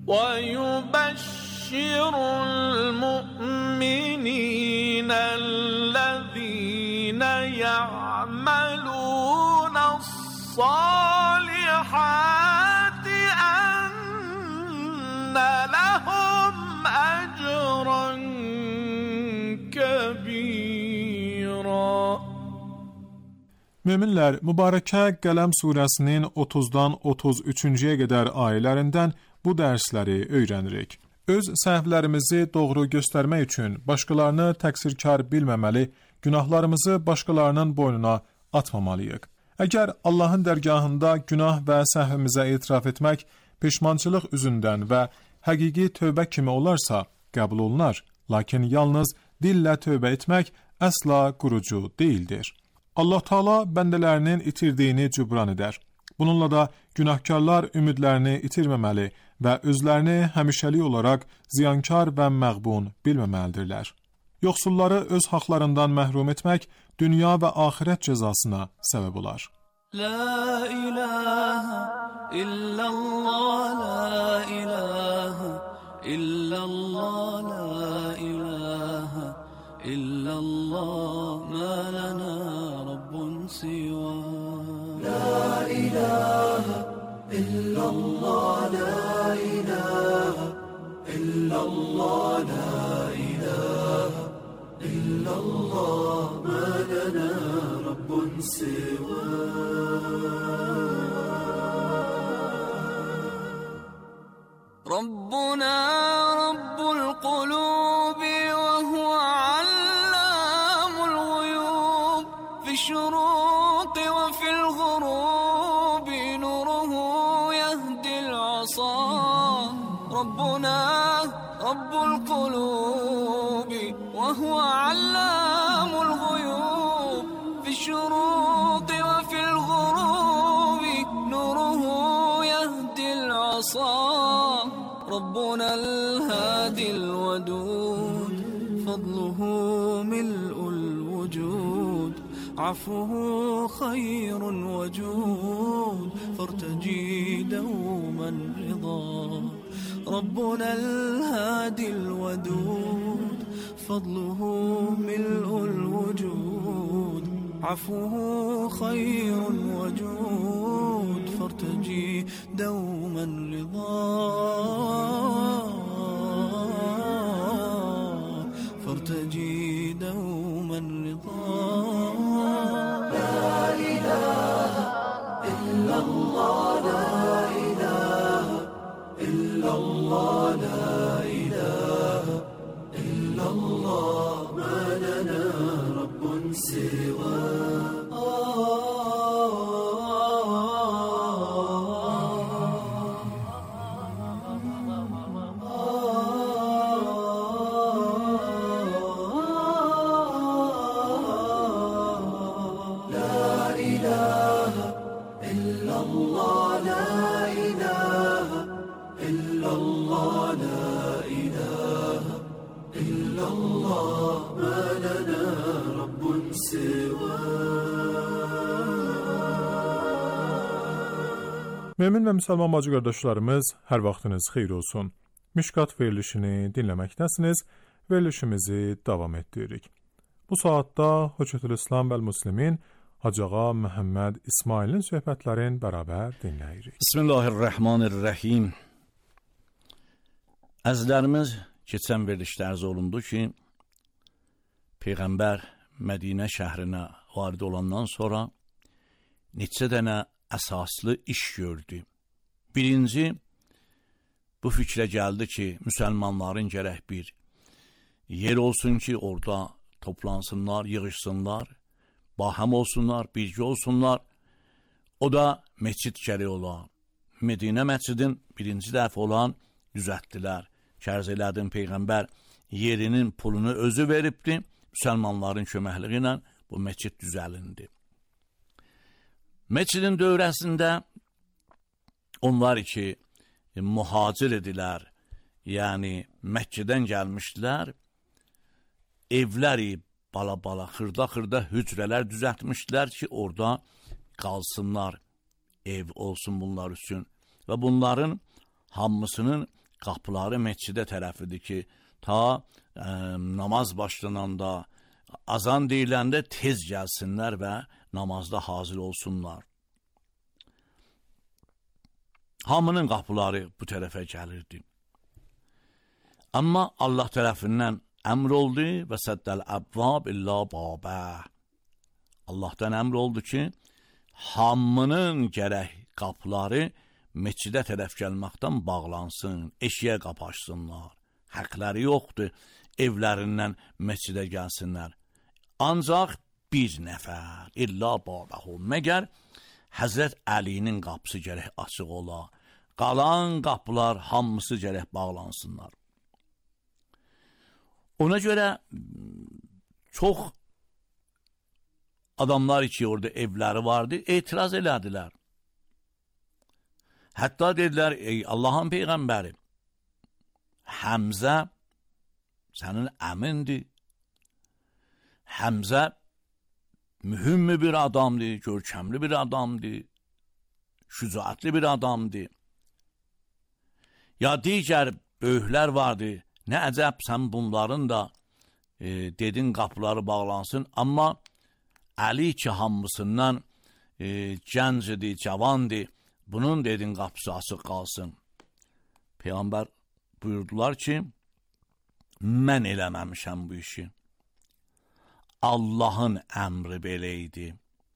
[SPEAKER 11] ويبشر المؤمنين الذين يعملون الصالحات أن لهم أجرا كبيرا.
[SPEAKER 1] Möminlər, mübarəkə Qələm surəsinin 30-dan 33-cüyə qədər ayələrindən bu dərsləri öyrənirik. Öz səhvlərimizi doğru göstərmək üçün başqalarını təqsirkar bilməməli, günahlarımızı başqalarının boynuna atmamalıyıq. Əgər Allahın dərgahında günah və səhvimizə etiraf etmək peşmançılıq üzündən və həqiqi tövbə kimi olarsa, qəbul olunar. Lakin yalnız dillə tövbə etmək əsla qurucu deyildir. Allah Taala bəndələrinin itirdiyini cübran edər. Bununla da günahkarlar ümidlərini itirməməli və özlərini həmişəlik olaraq ziyankar və məğbun bilməməlidirlər. Yoxsulları öz haqlarından məhrum etmək dünya və axirət cəzasına səbəb olar.
[SPEAKER 11] La ilahe illallah, la ilahe illallah, la ilahe illallah, ma lana rabbun siwa. La ilahe illallah, la ilahe illallah, la ilahe illallah, ma lana rabbun siwa. ربنا رب القلوب وهو علام الغيوب في الشروق وفي الغروب نوره يهدي العصا. ربنا رب القلوب وهو علام الغيوب في الشروق وفي الغروب نوره يهدي العصا. ربنا الهادي الودود فضله ملء الوجود عفوه خير وجود فارتجي دوما رضا. ربنا الهادي الودود فضله ملء الوجود عفوه خير وجود فارتجي دوما رضا. فارتجي دوما رضا. لا إله إلا الله، لا إله إلا الله، لا إله إلا الله، ما لنا رب سواه.
[SPEAKER 1] Mömin və müsəlman bacı qardaşlarımız, hər vaxtınız xeyir olsun. Mişkat verilişini dinləməkdəsiniz. Verilişimizi davam etdiririk. Bu saatda Hüccətül-İslam və Müslimin Hacı Ağa Məhəmməd İsmailin söhbətlərini bərabər dinləyirik.
[SPEAKER 13] Bismillahirrahmanirrahim. Əzizlərimiz, keçən verilişdə olundu ki, Peyğəmbər Mədinə şəhrinə varid olandan sonra neçə dənə əsaslı iş gördü. Birinci, bu fikrə gəldi ki, müsəlmanların gərək bir yer olsun ki, orada toplansınlar, yığışsınlar, bahəm olsunlar, birgə olsunlar. O da məscid gərək ola. Mədinə məscidin birinci dəfə olan düzəltdilər. Kərz elədin Peyğəmbər yerinin pulunu özü veribdi, müsəlmanların köməkliyi ilə bu məscid düzəlindi. Məscidin dövrəsində onlar ki, mühacir edilər, yəni Məkkədən gəlmişdilər, evləri bala-bala, xırda-xırda hücrələr düzəltmişdilər ki, orada qalsınlar, ev olsun bunlar üçün. Və bunların hamısının qapıları məscidə tərəfidir ki, ta namaz başlananda, azan deyiləndə tez gəlsinlər və namazda hazır olsunlar. Hamının qapıları bu tərəfə gəlirdi. Amma Allah tərəfindən əmr oldu və səddəl əbvab illə babə. Allahdan əmr oldu ki, hamının gərək qapıları məscidə tərəf gəlməkdən bağlansın, eşiyə qapaşsınlar. Həqləri yoxdur, evlərindən məscidə gəlsinlər. Ancaq bir nəfər, illə babəhu, məgər Həzrət Əlinin qapısı gərək açıq ola, qalan qapılar hamısı gərək bağlansınlar. Ona görə çox adamlar ki, orada evləri vardı, etiraz elədilər. Hətta dedilər, ey Allahın Peyğəmbəri, Həmzə sənin əmindir. Həmzə mühüm bir adamdır, görkəmli bir adamdır, şücaətli bir adamdır. Ya digər böyüklər vardı, nə əcəb sən bunların da dedin qapıları bağlansın, amma Əli ki hamısından gəncidir, cavandır, bunun dedin qapısı açıq qalsın. Peyğəmbər buyurdular ki, mən eləməmişəm bu işi. Allahın əmri belə idi.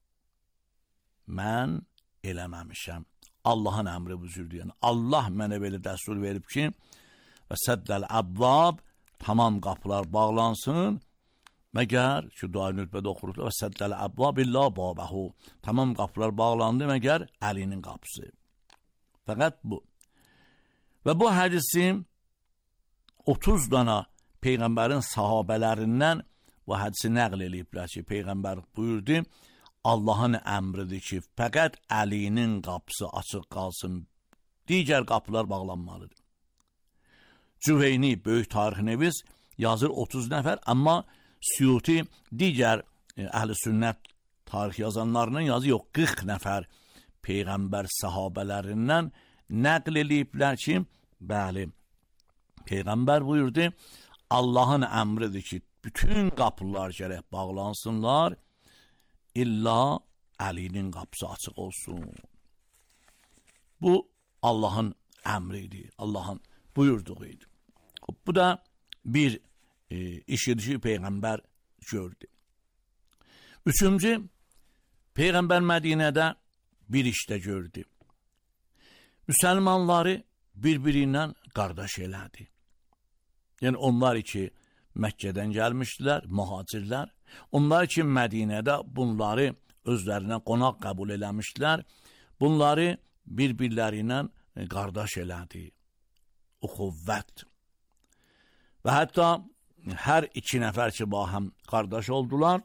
[SPEAKER 13] Mən eləməmişəm. Allahın əmri bu cürdür. Yəni, Allah mənə belə dəstur verib ki, və səddəl əbvab, tamam qapılar bağlansın, məgər ki, dua-i nütbədə oxurdu, və səddəl əbvab illə babəhu, tamam qapılar bağlandı, məgər Əlinin qapısı. Fəqət bu. Və bu hədisi 30 dana Peyğəmbərin sahabələrindən bu hədisi nəql eləyiblər ki, Peyğəmbər buyurdu, Allahın əmridir ki, fəqət Əlinin qapısı açıq qalsın, digər qapılar bağlanmalıdır. Cüveyni, böyük tarixiniz yazır 30 nəfər, amma Suyuti digər əhl-i sünnət tarix yazanlarının yazı yox, 40 nəfər Peyğəmbər sahabələrindən nəql eləyiblər ki, bəli, Peyğəmbər buyurdu, Allahın əmridir ki, bütün qapılar gərək bağlansınlar, illa Əlinin qapısı açıq olsun. Bu, Allahın əmridir, Allahın buyurduğu idi. Bu da bir işidir ki, Peyğəmbər gördü. Üçüncü, Peyğəmbər Mədinədə bir işdə gördü. Müsəlmanları bir-biri ilə qardaş elədi. Yəni, onlar ki, Məkkədən gəlmişdilər, mühacirlər. Onlar ki, Mədinədə bunları özlərinə qonaq qəbul eləmişdilər. Bunları bir-birləri ilə qardaş elədi. Uxuvvət. Və hətta hər iki nəfər ki, bahəm qardaş oldular.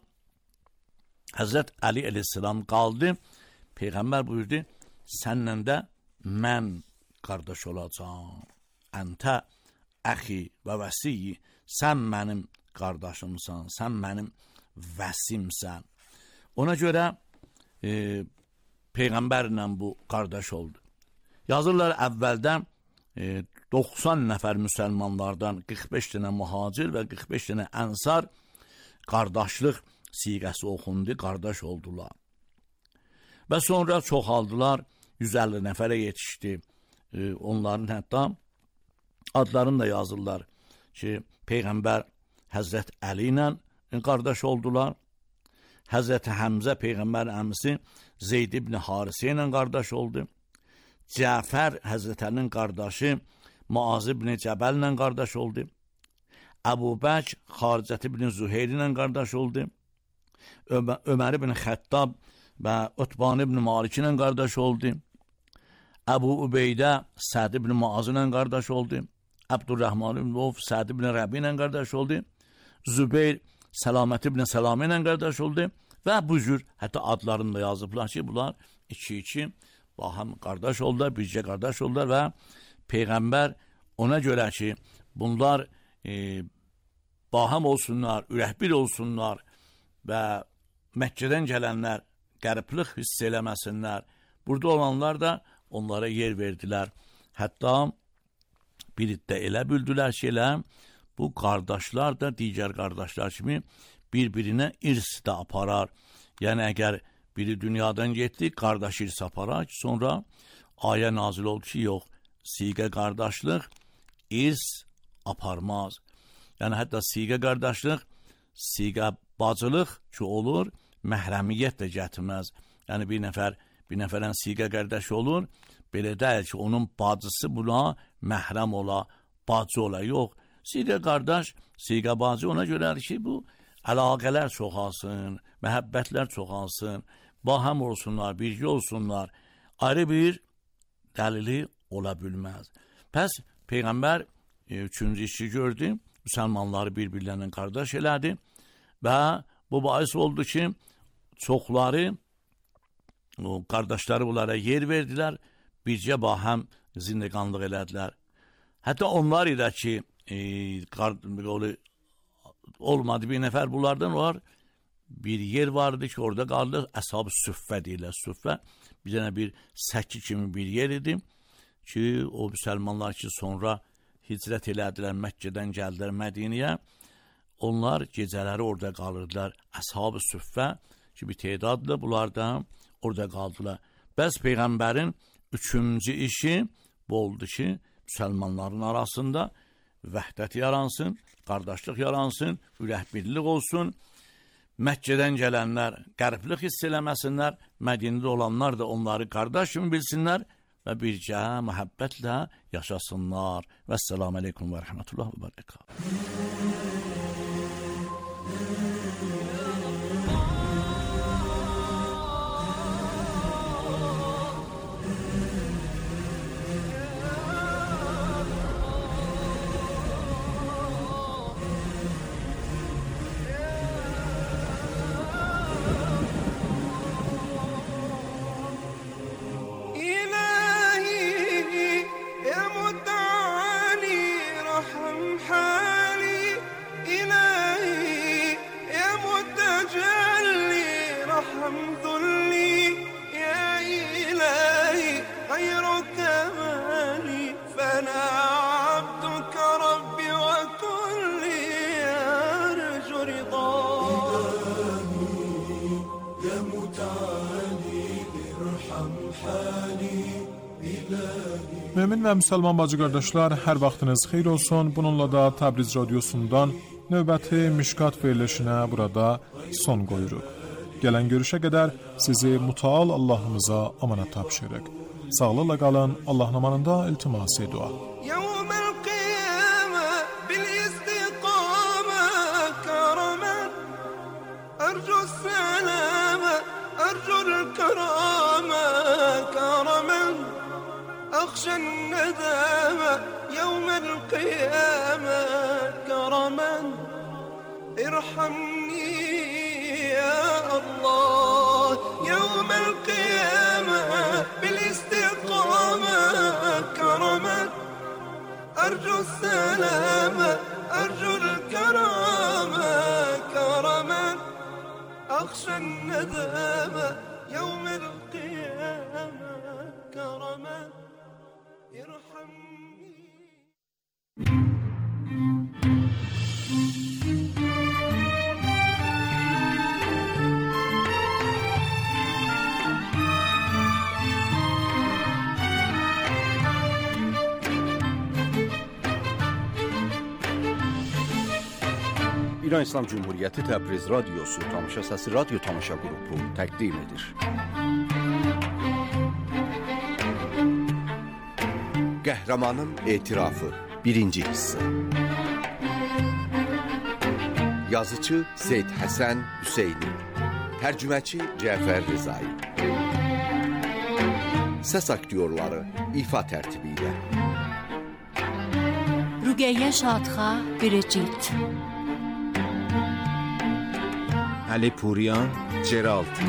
[SPEAKER 13] Həzrət Əli əleyhissalam qaldı. Peyğəmbər buyurdu, sənlə də mən qardaş olacağım. Əntə əxi və vəsiyi, sən mənim qardaşımsan, sən mənim vəsimsən. Ona görə Peyğəmbərlə bu qardaş oldu. Yazırlar əvvəldən 90 nəfər müsəlmanlardan 45 dənə mühacir və 45 dənə ənsar qardaşlıq siğəsi oxundu, qardaş oldular. Və sonra çoxaldılar, 150 nəfərə yetişdi. Onların hətta adlarını da yazırlar ki, Peyğəmbər Həzrət Əli ilə qardaş oldular. Həzrət Həmzə Peyğəmbərin əmisi Zeyd ibn Harisə ilə qardaş oldu. Cəfər Həzrət Əlinin qardaşı Muaz ibn Cəbəl ilə qardaş oldu. Əbu Bəkr Xaricət ibn Züheyr ilə qardaş oldu. Ömər ibn Xəttab və Utban ibn Malik ilə qardaş oldu. Əbu Ubeydə Səd ibn Muaz ilə qardaş oldu. Abdurrahman ibn Avf Səd ibn Rəbi ilə qardaş oldu. Zübeyr Səlamət ibn Səlam ilə qardaş oldu. Və bu cür hətta adlarını da yazıblar ki, bunlar iki baham qardaş oldular, bircə qardaş oldular və Peyğəmbər ona görə ki, bunlar baham olsunlar, ürəkbir olsunlar və Məkkədən gələnlər qəribliq hiss eləməsinlər. Burada olanlar da onlara yer verdilər. Hətta bir də elə bildilər ki, elə bu qardaşlar da digər qardaşlar kimi bir-birinə irs də aparar. Yəni, əgər biri dünyadan getdi, qardaş irs aparar ki, sonra ayə nazil oldu ki, yox, siğə qardaşlıq irs aparmaz. Yəni, hətta siğə qardaşlıq, siğə bacılıq ki, olur, məhrəmiyyət də gətirməz. Yəni, bir nəfərən siğə qardaş olur, belə deyil ki, onun bacısı buna məhrəm ola, bacı ola, yox. Siğə qardaş, siğə bacı ona görər ki, bu əlaqələr çoxalsın, məhəbbətlər çoxalsın, bahəm olsunlar, birgə olsunlar, ayrı bir dəlili ola bilməz. Pəs, Peyğəmbər üçüncü işi gördü, müsəlmanları bir-birlərinin qardaş elədi və bu bahis oldu ki, çoxları, o qardaşları bunlara yer verdilər, bircə bahəm zindiqanlıq elədilər. Hətta onlar ilə ki, olmadı bir nəfər bunlardan var, bir yer vardı ki, orada qaldı, Əshab-ı Süffə deyirlər. Süffə bir dənə bir səki kimi bir yer idi ki, o müsəlmanlar ki, sonra hicrət elədilər, Məkkədən gəldilər Mədiniyə, onlar gecələri orada qalırdılar. Əshab-ı Süffə ki, bir tedadlı bunlar da orada qaldılar. Bəs Peyğəmbərin üçüncü işi bu oldu ki, müsəlmanların arasında vəhdət yaransın, qardaşlıq yaransın, ürək birlik olsun. Məkkədən gələnlər qəriblik hiss eləməsinlər, Mədinədə olanlar da onları qardaş kimi bilsinlər və bircə məhəbbətlə yaşasınlar. Vəssalamu aleykum və rəhmətullah və bərəkət.
[SPEAKER 1] Mömin və müsəlman bacı qardaşlar, hər vaxtınız xeyir olsun. Bununla da Təbriz Radiosundan növbəti Mişkat verilişinə burada son qoyuruq. Gələn görüşə qədər sizi mütəal Allahımıza amanat tapşırıq. Sağlıqla qalın, Allahın amanında iltimasi dua.
[SPEAKER 11] أخشى الندامة يوم القيامة كرما ارحمني يا الله يوم القيامة بالاستقامة كرما أرجو السلامة أرجو الكرامة كرما أخشى الندامة يوم القيامة كرما
[SPEAKER 4] İran İslam Cumhuriyyəti Təbriz Radiosu Tamaşa Səsi Radyo Tamaşa Qrupu təqdim edir. Qəhrəmanın etirafı 1-ci hissə. Yazıcı Zeyd Həsən Hüseyni, tərcüməçi Cəfər Rızai. Səs aktyorları ifa tərtibi ilə
[SPEAKER 3] Rüqəyyə Şadxa, Biricit,
[SPEAKER 4] Ali Puriyan, Cerald